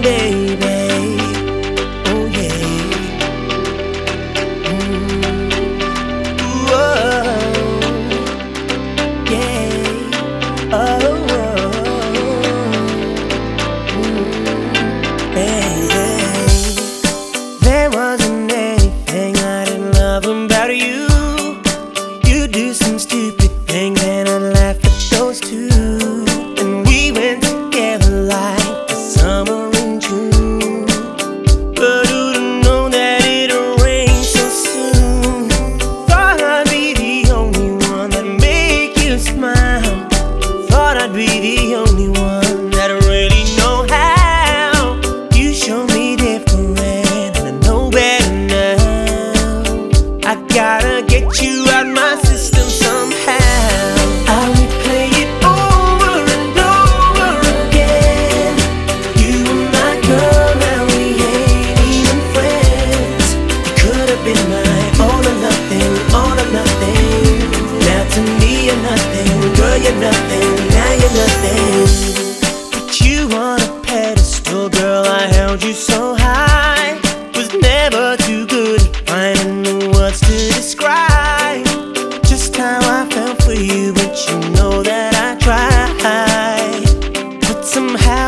baby. Oh yeah. Whoa. Yeah. Oh. Baby, there wasn't anything I didn't love about you. You do some stupid things and I laugh at those too. And we went together like the summer in June. But who'd know that it'd rain so soon? Thought I'd be the only one that'd make you smile. Thought I'd be the only one that'd really know how. You show me different and I know better now. I gotta get you out my system somehow. I replay it over and over again. You were my girl, now we ain't even friends. You could have been my all or nothing, all or nothing. Now to me you're nothing, girl you're nothing, now you're nothing. Put you on a pedestal, girl, I held you so high. Was never too good at finding the words to describe just how I felt for you, but you know that I tried. But somehow